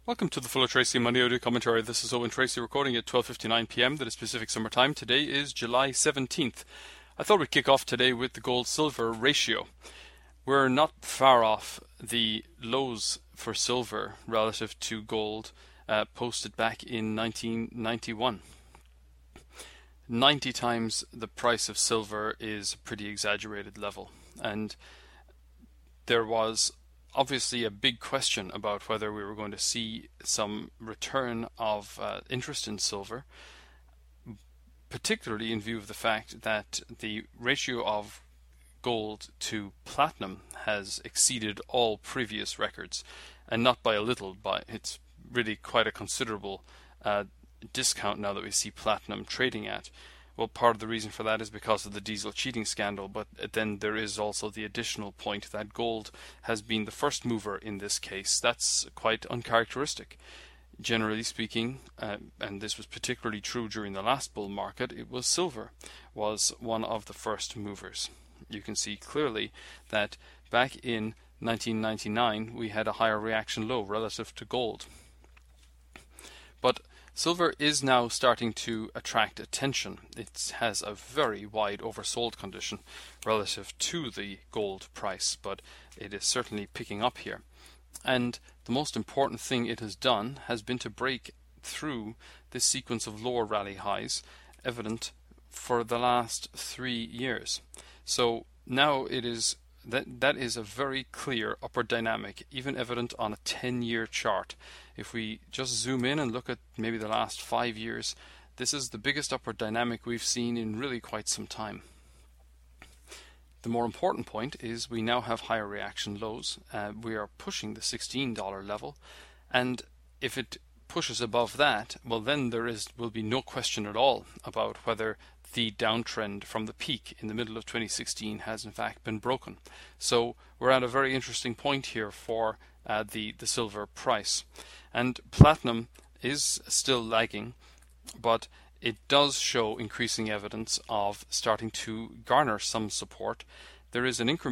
Welcome to the Fuller Tracy Money Audio Commentary. This is Owen Tracy recording at 12:59 p.m. That is Pacific Summer Time. Today is July 17th. I thought we'd kick off today with the gold-silver ratio. We're not far off the lows for silver relative to gold posted back in 1991. 90 times the price of silver is a pretty exaggerated level, and there was obviously a big question about whether we were going to see some return of interest in silver, particularly in view of the fact that the ratio of gold to platinum has exceeded all previous records, and not by a little, but it's really quite a considerable discount now that we see platinum trading at. Well, part of the reason for that is because of the diesel cheating scandal, but then there is also the additional point that gold has been the first mover in this case. That's quite uncharacteristic. Generally speaking, and this was particularly true during the last bull market, it was silver was one of the first movers. You can see clearly that back in 1999 we had a higher reaction low relative to gold. But silver is now starting to attract attention. It has a very wide oversold condition relative to the gold price, but it is certainly picking up here. And the most important thing it has done has been to break through this sequence of lower rally highs evident for the last 3 years. So now it is that is a very clear upward dynamic, even evident on a 10-year chart. If we just zoom in and look at maybe the last 5 years, this is the biggest upward dynamic we've seen in really quite some time. The more important point is we now have higher reaction lows. We are pushing the $16 level, and if it pushes above that, well, then will be no question at all about whether the downtrend from the peak in the middle of 2016 has in fact been broken. So we're at a very interesting point here for the silver price. And platinum is still lagging, but it does show increasing evidence of starting to garner some support. There is a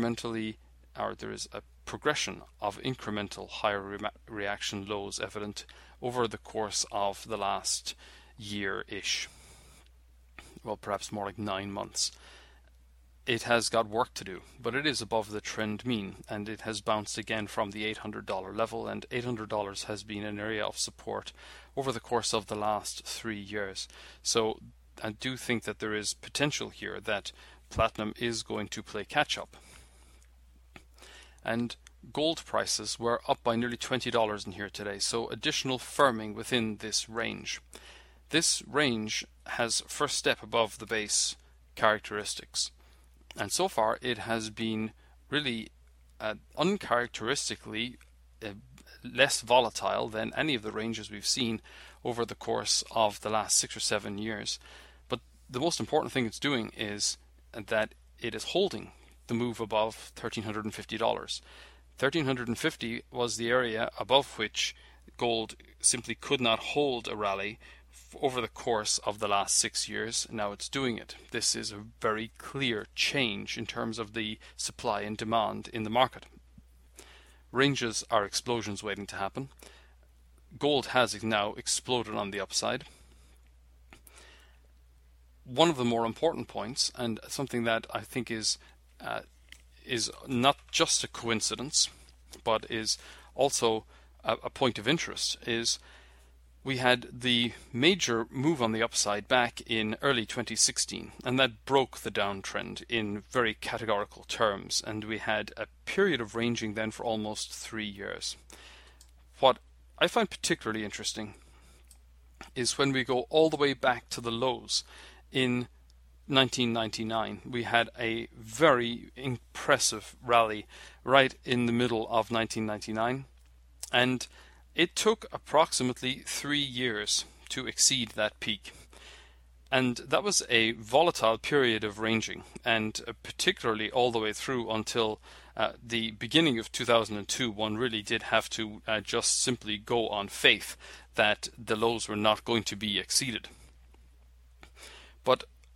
progression of incremental higher reaction lows evident over the course of the last year-ish. Well, perhaps more like 9 months. It has got work to do, but it is above the trend mean, and it has bounced again from the $800 level, and $800 has been an area of support over the course of the last 3 years. So I do think that there is potential here that platinum is going to play catch-up. And gold prices were up by nearly $20 in here today, so additional firming within this range. This range has first step above the base characteristics, and so far it has been really uncharacteristically less volatile than any of the ranges we've seen over the course of the last 6 or 7 years. But the most important thing it's doing is that it is holding the move above $1,350. $1,350 was the area above which gold simply could not hold a rally over the course of the last 6 years. Now it's doing it. This is a very clear change in terms of the supply and demand in the market. Ranges are explosions waiting to happen. Gold has now exploded on the upside. One of the more important points, and something that I think is not just a coincidence, but is also a point of interest, is we had the major move on the upside back in early 2016, and that broke the downtrend in very categorical terms, and we had a period of ranging then for almost 3 years. What I find particularly interesting is when we go all the way back to the lows in 1999. We had a very impressive rally right in the middle of 1999, and it took approximately 3 years to exceed that peak. And that was a volatile period of ranging, and particularly all the way through until the beginning of 2002, one really did have to just simply go on faith that the lows were not going to be exceeded. But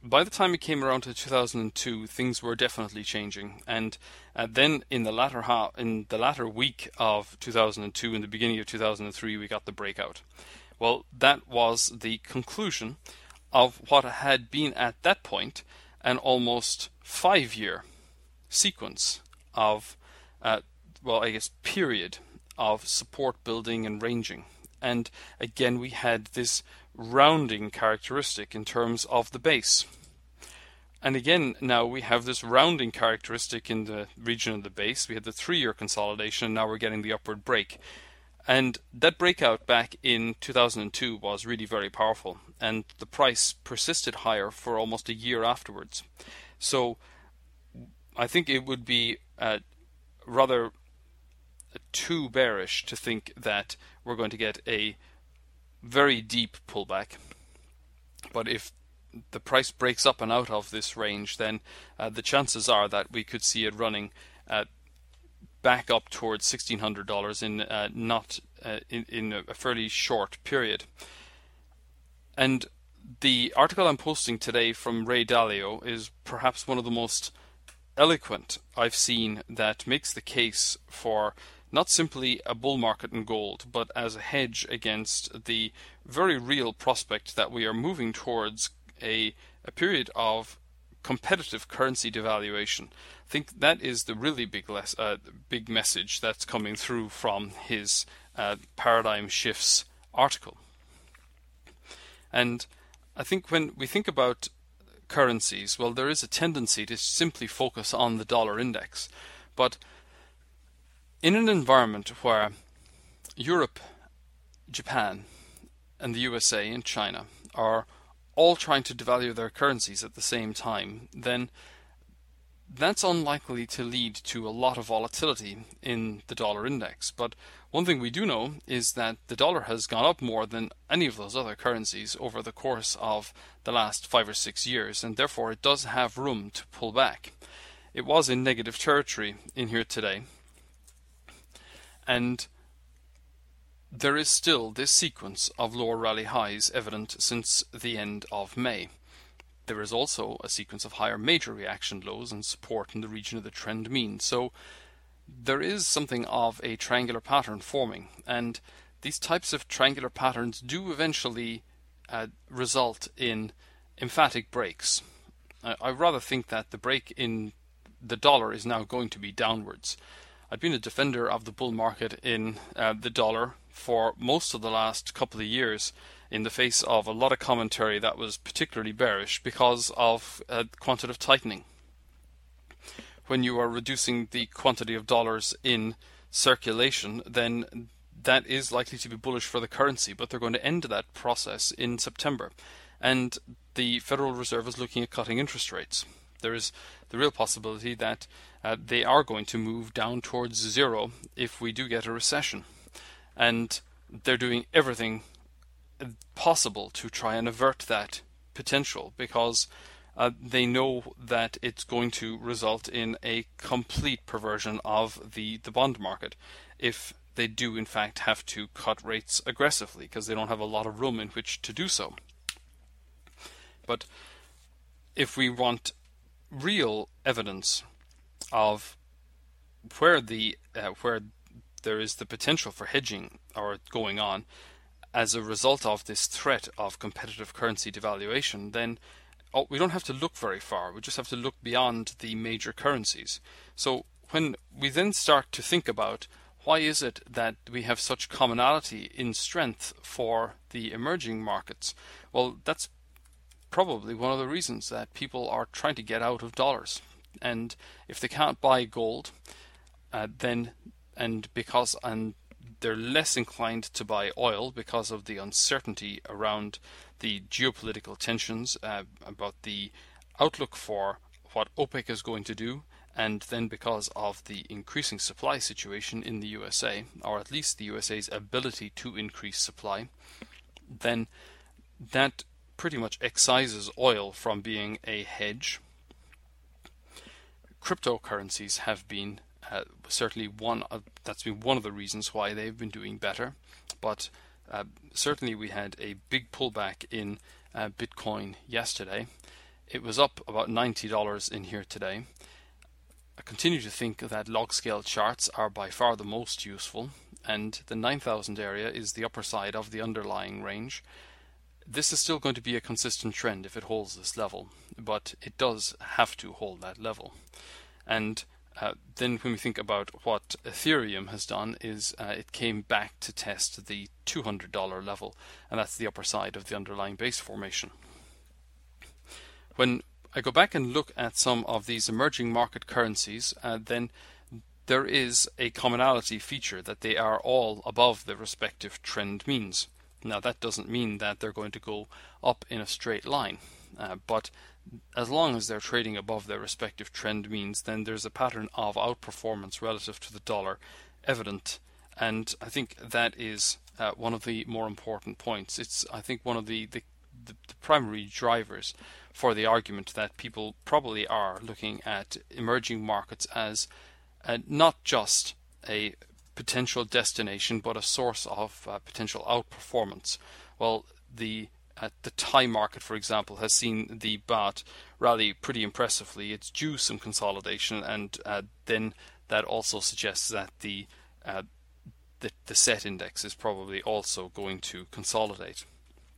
by the time it came around to 2002, things were definitely changing, and then in the latter week of 2002, in the beginning of 2003, we got the breakout. Well, that was the conclusion of what had been at that point an almost 5-year sequence of, period of support building and ranging. And again, we had this rounding characteristic in terms of the base. And again, now we have this rounding characteristic in the region of the base. We had the 3-year consolidation, and now we're getting the upward break. And that breakout back in 2002 was really very powerful, and the price persisted higher for almost a year afterwards. So I think it would be rather too bearish to think that we're going to get a very deep pullback. But if the price breaks up and out of this range, then the chances are that we could see it running back up towards $1,600 in a fairly short period. And the article I'm posting today from Ray Dalio is perhaps one of the most eloquent I've seen, that makes the case for not simply a bull market in gold, but as a hedge against the very real prospect that we are moving towards a period of competitive currency devaluation. I think that is the really big message that's coming through from his Paradigm Shifts article. And I think when we think about currencies, well, there is a tendency to simply focus on the dollar index. But in an environment where Europe, Japan, and the USA and China are all trying to devalue their currencies at the same time, then that's unlikely to lead to a lot of volatility in the dollar index. But one thing we do know is that the dollar has gone up more than any of those other currencies over the course of the last 5 or 6 years, and therefore it does have room to pull back. It was in negative territory in here today, and there is still this sequence of lower rally highs evident since the end of May. There is also a sequence of higher major reaction lows and support in the region of the trend mean. So there is something of a triangular pattern forming, and these types of triangular patterns do eventually result in emphatic breaks. I rather think that the break in the dollar is now going to be downwards. I've been a defender of the bull market in the dollar for most of the last couple of years, in the face of a lot of commentary that was particularly bearish because of quantitative tightening. When you are reducing the quantity of dollars in circulation, then that is likely to be bullish for the currency, but they're going to end that process in September. And the Federal Reserve is looking at cutting interest rates. There is the real possibility that they are going to move down towards zero if we do get a recession. And they're doing everything possible to try and avert that potential, because they know that it's going to result in a complete perversion of the bond market if they do in fact have to cut rates aggressively, because they don't have a lot of room in which to do so. But if we want real evidence of where there is the potential for hedging or going on as a result of this threat of competitive currency devaluation, then we don't have to look very far. We just have to look beyond the major currencies. So when we then start to think about why is it that we have such commonality in strength for the emerging markets, well, that's probably one of the reasons that people are trying to get out of dollars. And if they can't buy gold, they're less inclined to buy oil because of the uncertainty around the geopolitical tensions, about the outlook for what OPEC is going to do, and then because of the increasing supply situation in the USA, or at least the USA's ability to increase supply, then that pretty much excises oil from being a hedge. Cryptocurrencies have been certainly that's been one of the reasons why they've been doing better, but certainly we had a big pullback in Bitcoin yesterday, It was up about $90 in here today. I continue to think that log scale charts are by far the most useful, and the 9,000 area is the upper side of the underlying range. This is still going to be a consistent trend if it holds this level, but it does have to hold that level. And then when we think about what Ethereum has done is it came back to test the $200 level, and that's the upper side of the underlying base formation. When I go back and look at some of these emerging market currencies, then there is a commonality feature that they are all above the respective trend means. Now that doesn't mean that they're going to go up in a straight line, but as long as they're trading above their respective trend means, then there's a pattern of outperformance relative to the dollar evident, and I think that is one of the more important points. It's, I think, one of the primary drivers for the argument that people probably are looking at emerging markets as not just a potential destination but a source of potential outperformance. Well, the Thai market, for example, has seen the baht rally pretty impressively. It's due some consolidation, and then that also suggests that the set index is probably also going to consolidate.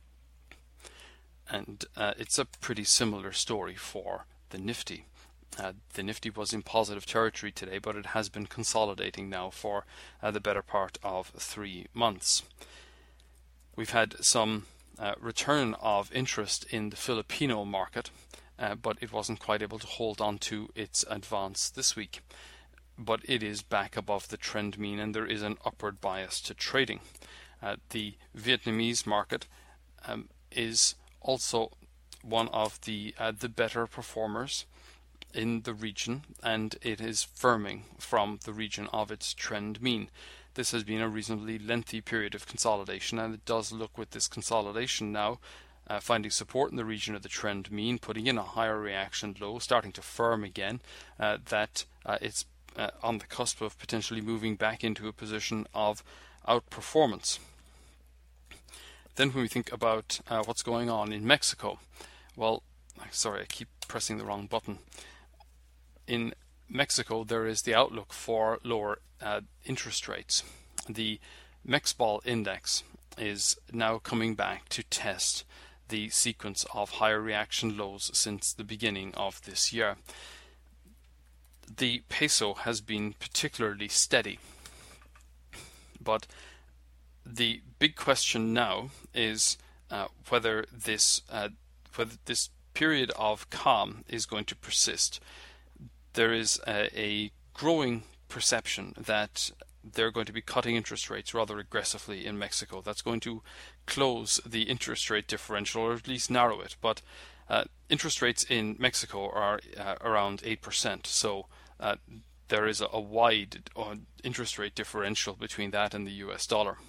And it's a pretty similar story for the Nifty. The Nifty was in positive territory today, but it has been consolidating now for the better part of 3 months. We've had some return of interest in the Filipino market, but it wasn't quite able to hold on to its advance this week. But it is back above the trend mean, and there is an upward bias to trading. The Vietnamese market is also one of the better performers in the region, and it is firming from the region of its trend mean. This has been a reasonably lengthy period of consolidation, and it does look, with this consolidation now finding support in the region of the trend mean, putting in a higher reaction low, starting to firm again, that it's on the cusp of potentially moving back into a position of outperformance. Then when we think about what's going on in Mexico, well, sorry, I keep pressing the wrong button. In Mexico, there is the outlook for lower interest rates. The Mexbol index is now coming back to test the sequence of higher reaction lows since the beginning of this year. The peso has been particularly steady, but the big question now is whether this period of calm is going to persist. There is a growing perception that they're going to be cutting interest rates rather aggressively in Mexico. That's going to close the interest rate differential, or at least narrow it. But interest rates in Mexico are around 8%, so there is a wide interest rate differential between that and the US dollar.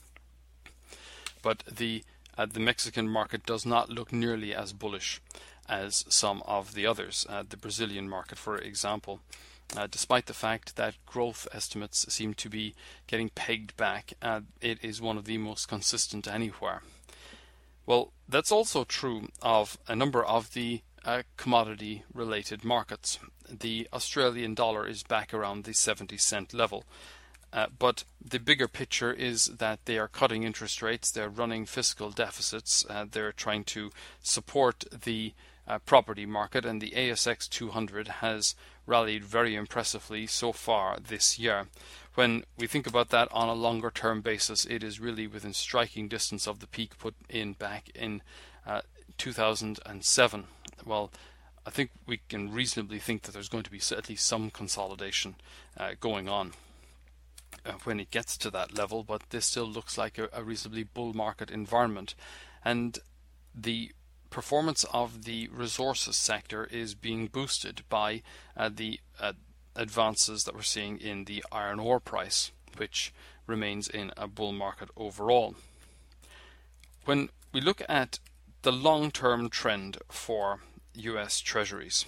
But the Mexican market does not look nearly as bullish as some of the others. The Brazilian market, for example, despite the fact that growth estimates seem to be getting pegged back, it is one of the most consistent anywhere. Well, that's also true of a number of the commodity-related markets. The Australian dollar is back around the 70-cent level. But the bigger picture is that they are cutting interest rates, they're running fiscal deficits, they're trying to support the property market, and the ASX 200 has rallied very impressively so far this year. When we think about that on a longer term basis, it is really within striking distance of the peak put in back in 2007. Well, I think we can reasonably think that there's going to be at least some consolidation going on when it gets to that level, but this still looks like a reasonably bull market environment. And the performance of the resources sector is being boosted by the advances that we're seeing in the iron ore price, which remains in a bull market overall. When we look at the long-term trend for US Treasuries,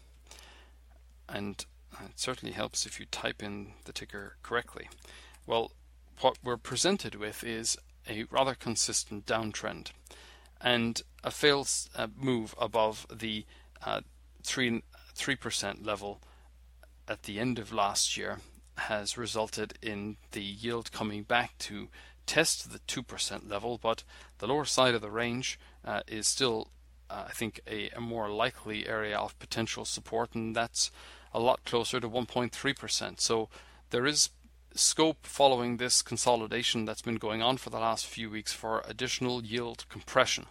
and it certainly helps if you type in the ticker correctly. Well, what we're presented with is a rather consistent downtrend and a failed move above the 3% level at the end of last year has resulted in the yield coming back to test the 2% level, but the lower side of the range is still, I think, a more likely area of potential support, and that's a lot closer to 1.3%. So there is scope following this consolidation that's been going on for the last few weeks for additional yield compression.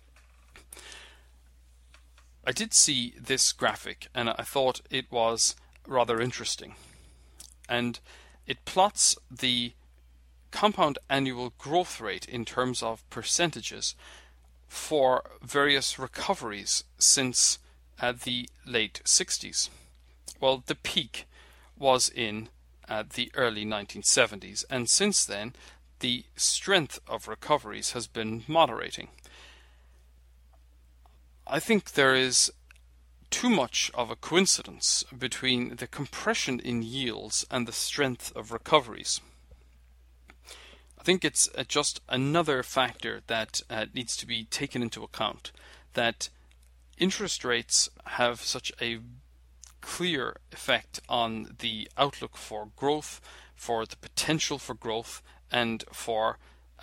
I did see this graphic and I thought it was rather interesting, and it plots the compound annual growth rate in terms of percentages for various recoveries since the late 60s. Well, the peak was in the early 1970s, and since then the strength of recoveries has been moderating. I think there is too much of a coincidence between the compression in yields and the strength of recoveries. I think it's just another factor that needs to be taken into account, that interest rates have such a clear effect on the outlook for growth, for the potential for growth, and for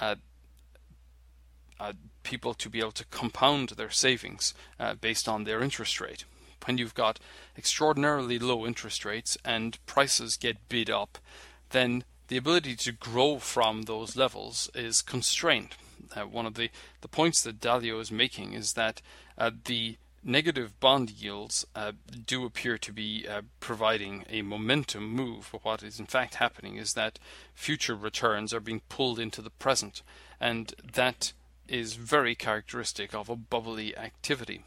people to be able to compound their savings based on their interest rate. When you've got extraordinarily low interest rates and prices get bid up, then the ability to grow from those levels is constrained. One of the points that Dalio is making is that the negative bond yields do appear to be providing a momentum move, but what is in fact happening is that future returns are being pulled into the present, and that is very characteristic of a bubbly activity.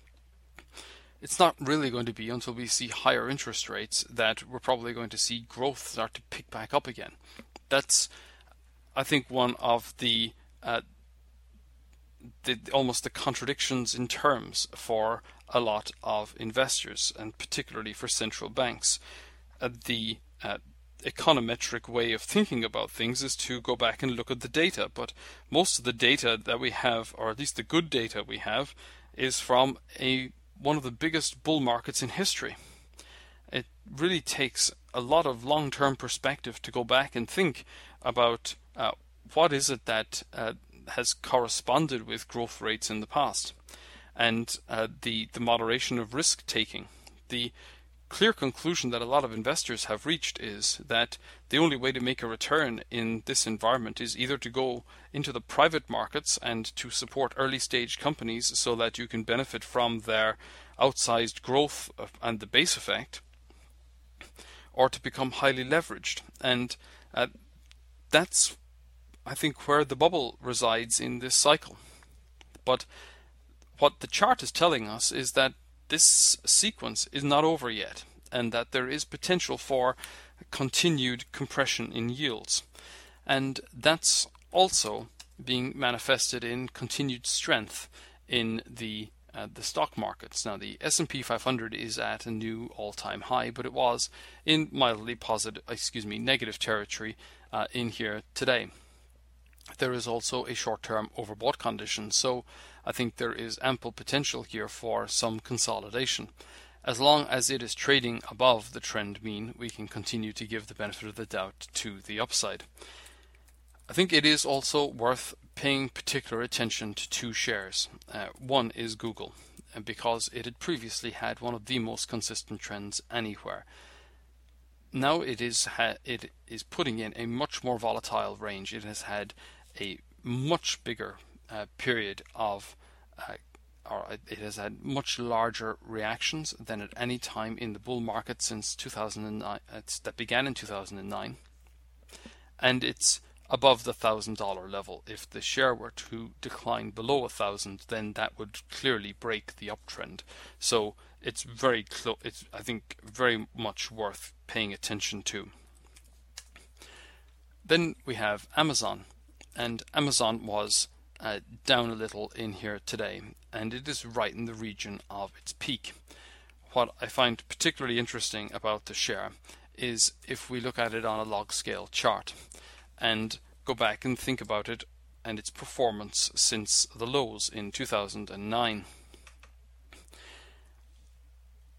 It's not really going to be until we see higher interest rates that we're probably going to see growth start to pick back up again. That's, I think, one of the almost the contradictions in terms for a lot of investors, and particularly for central banks. The econometric way of thinking about things is to go back and look at the data, but most of the data that we have, or at least the good data we have, is from one of the biggest bull markets in history. It really takes a lot of long-term perspective to go back and think about what is it that has corresponded with growth rates in the past, and the moderation of risk taking. The clear conclusion that a lot of investors have reached is that the only way to make a return in this environment is either to go into the private markets and to support early stage companies so that you can benefit from their outsized growth and the base effect, or to become highly leveraged. And that's, I think, where the bubble resides in this cycle. But what the chart is telling us is that this sequence is not over yet, and that there is potential for continued compression in yields. And that's also being manifested in continued strength in the stock markets. Now, the S&P 500 is at a new all-time high, but it was in mildly negative territory in here today. There is also a short-term overbought condition, so I think there is ample potential here for some consolidation. As long as it is trading above the trend mean, we can continue to give the benefit of the doubt to the upside. I think it is also worth paying particular attention to two shares. One is Google, because it had previously had one of the most consistent trends anywhere. Now it is putting in a much more volatile range. It has had a much bigger period of, it has had much larger reactions than at any time in the bull market since 2009. That began in 2009, and it's above the $1,000 level. If the share were to decline below 1,000, then that would clearly break the uptrend. So it's very close. It's, I think, very much worth paying attention to. Then we have Amazon, and Amazon was down a little in here today, and it is right in the region of its peak. What I find particularly interesting about the share is if we look at it on a log scale chart and go back and think about it and its performance since the lows in 2009.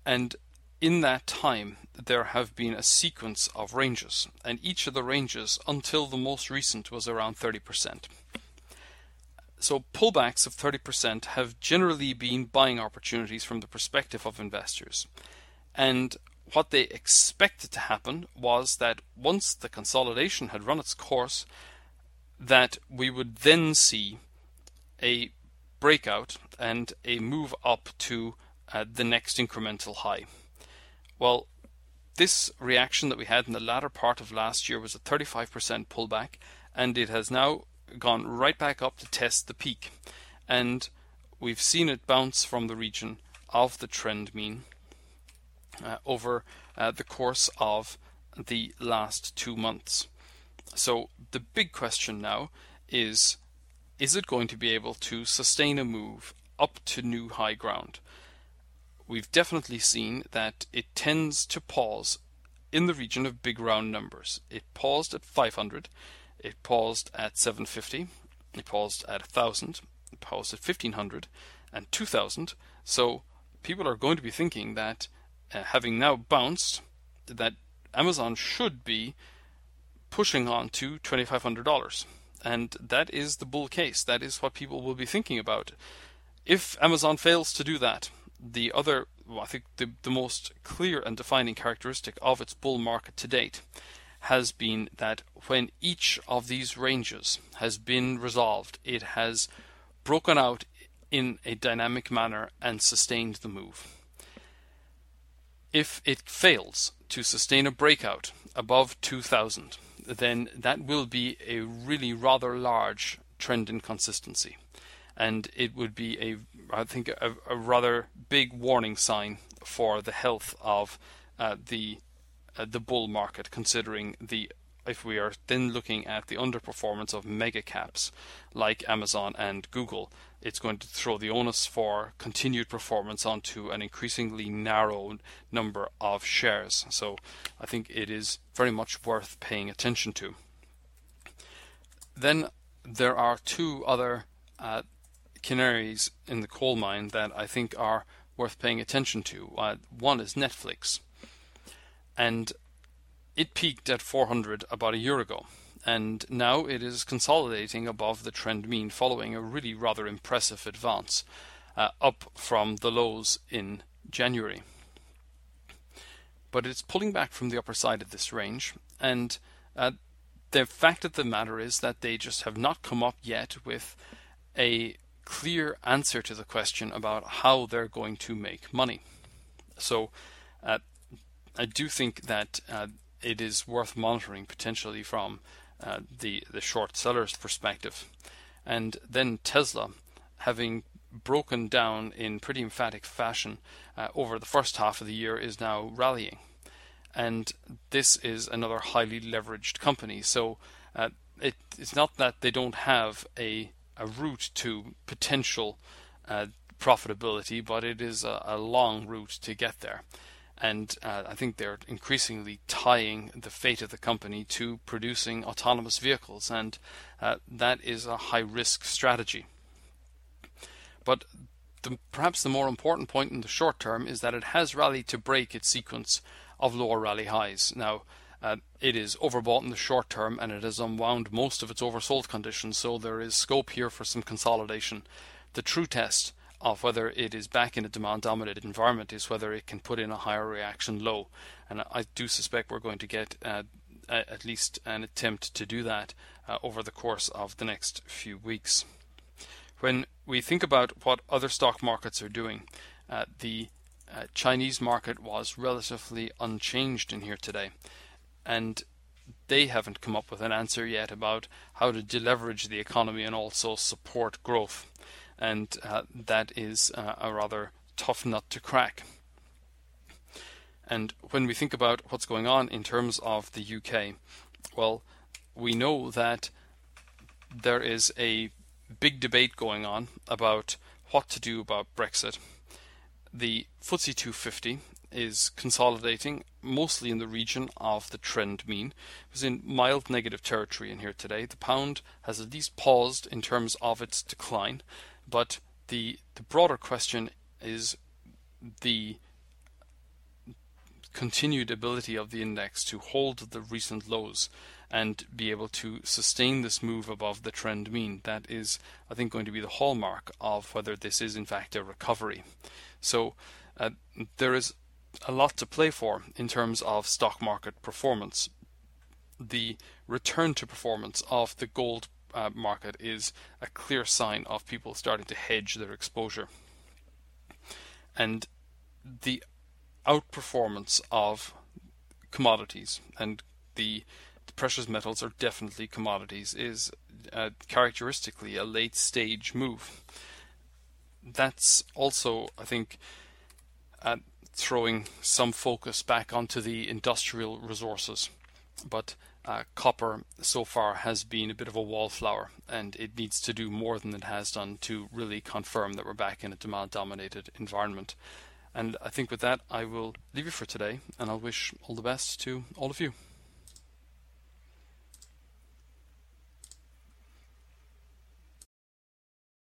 And in that time, there have been a sequence of ranges, and each of the ranges until the most recent was around 30%. So pullbacks of 30% have generally been buying opportunities from the perspective of investors. And what they expected to happen was that once the consolidation had run its course, that we would then see a breakout and a move up to the next incremental high. Well, this reaction that we had in the latter part of last year was a 35% pullback, and it has now gone right back up to test the peak. And we've seen it bounce from the region of the trend mean over the course of the last 2 months. So the big question now is it going to be able to sustain a move up to new high ground? We've definitely seen that it tends to pause in the region of big round numbers. It paused at 500, it paused at 750, it paused at 1,000, it paused at 1,500 and 2,000. So people are going to be thinking that having now bounced, that Amazon should be pushing on to $2,500. And that is the bull case. That is what people will be thinking about. If Amazon fails to do that, I think the most clear and defining characteristic of its bull market to date has been that when each of these ranges has been resolved, it has broken out in a dynamic manner and sustained the move. If it fails to sustain a breakout above 2,000, then that will be a really rather large trend inconsistency. And it would be I think a rather big warning sign for the health of the bull market, considering if we are then looking at the underperformance of mega caps like Amazon and Google, it's going to throw the onus for continued performance onto an increasingly narrow number of shares. So I think it is very much worth paying attention to. Then there are two other canaries in the coal mine that I think are worth paying attention to. One is Netflix, and it peaked at 400 about a year ago, and now it is consolidating above the trend mean following a really rather impressive advance up from the lows in January. But it's pulling back from the upper side of this range, and the fact of the matter is that they just have not come up yet with a clear answer to the question about how they're going to make money. So I do think that it is worth monitoring potentially from the short seller's perspective. And then Tesla, having broken down in pretty emphatic fashion over the first half of the year, is now rallying. And this is another highly leveraged company. So it's not that they don't have a route to potential profitability, but it is a long route to get there. And I think they're increasingly tying the fate of the company to producing autonomous vehicles, and that is a high-risk strategy. But perhaps the more important point in the short term is that it has rallied to break its sequence of lower rally highs. Now, it is overbought in the short term, and it has unwound most of its oversold conditions, so there is scope here for some consolidation. The true test of whether it is back in a demand-dominated environment is whether it can put in a higher reaction low. And I do suspect we're going to get at least an attempt to do that over the course of the next few weeks. When we think about what other stock markets are doing, the Chinese market was relatively unchanged in here today. And they haven't come up with an answer yet about how to deleverage the economy and also support growth. And that is a rather tough nut to crack. And when we think about what's going on in terms of the UK, well, we know that there is a big debate going on about what to do about Brexit. The FTSE 250 is consolidating mostly in the region of the trend mean. It was in mild negative territory in here today. The pound has at least paused in terms of its decline, but the broader question is the continued ability of the index to hold the recent lows and be able to sustain this move above the trend mean. That is, I think, going to be the hallmark of whether this is in fact a recovery. So there is a lot to play for in terms of stock market performance. The return to performance of the gold market is a clear sign of people starting to hedge their exposure. And the outperformance of commodities, and the precious metals are definitely commodities, is characteristically a late stage move. That's also, I think, throwing some focus back onto the industrial resources. But copper so far has been a bit of a wallflower, and it needs to do more than it has done to really confirm that we're back in a demand-dominated environment. And I think with that, I will leave you for today, and I'll wish all the best to all of you.